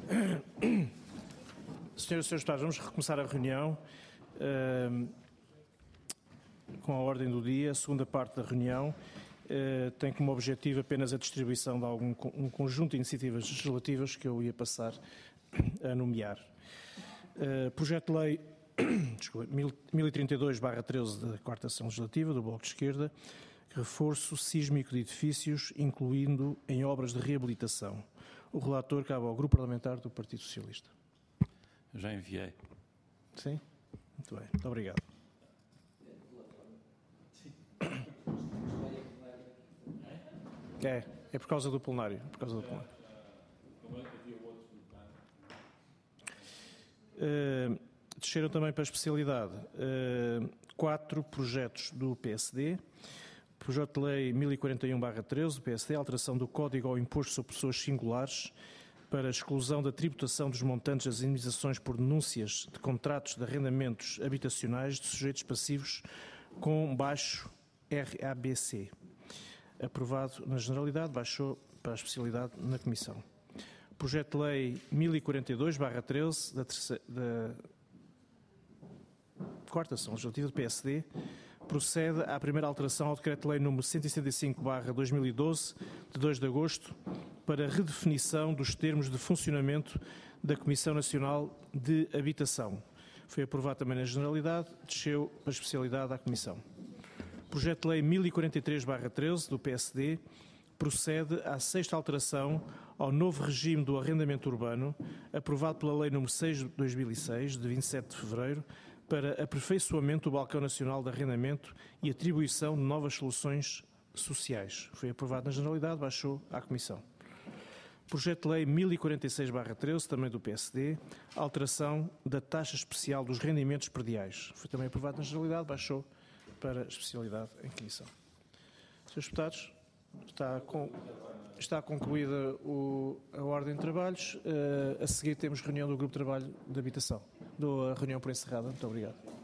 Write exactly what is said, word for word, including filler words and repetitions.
Senhoras e senhores deputados, vamos recomeçar a reunião uh, com a ordem do dia. A segunda parte da reunião uh, tem como objetivo apenas a distribuição de algum um conjunto de iniciativas legislativas que eu ia passar a nomear. Uh, projeto de Lei desculpa, mil e trinta e dois barra treze da quarta Sessão Legislativa do Bloco de Esquerda, reforço sísmico de edifícios, incluindo em obras de reabilitação. O relator cabe ao Grupo Parlamentar do Partido Socialista. Já enviei. Sim? Muito bem. Muito obrigado. É, é por causa do plenário. Por causa do plenário. Uh, desceram também para a especialidade uh, quatro projetos do P S D. Projeto de Lei mil e quarenta e um barra treze do P S D, alteração do Código ao Imposto sobre Pessoas Singulares para a exclusão da tributação dos montantes das indemnizações por denúncias de contratos de arrendamentos habitacionais de sujeitos passivos com baixo R A B C. Aprovado na generalidade, baixou para a especialidade na Comissão. Projeto de Lei mil e quarenta e dois barra treze da, da quarta Sessão Legislativa do P S D procede à primeira alteração ao Decreto-Lei número cento e setenta e cinco barra dois mil e doze, de dois de agosto, para a redefinição dos termos de funcionamento da Comissão Nacional de Habitação. Foi aprovado também na generalidade, desceu para a especialidade à Comissão. Projeto de Lei mil e quarenta e três barra treze do P S D procede à sexta alteração ao novo regime do arrendamento urbano, aprovado pela Lei número seis de dois mil e seis, de vinte e sete de fevereiro, para aperfeiçoamento do Balcão Nacional de Arrendamento e atribuição de novas soluções sociais. Foi aprovado na generalidade, baixou à Comissão. Projeto de Lei mil e quarenta e seis barra treze, também do P S D, alteração da taxa especial dos rendimentos prediais. Foi também aprovado na generalidade, baixou para a especialidade em Comissão. Senhores deputados, está, com, está concluída o, a ordem de trabalhos. Uh, a seguir temos reunião do Grupo de Trabalho de Habitação. Dou a reunião por encerrada. Muito obrigado.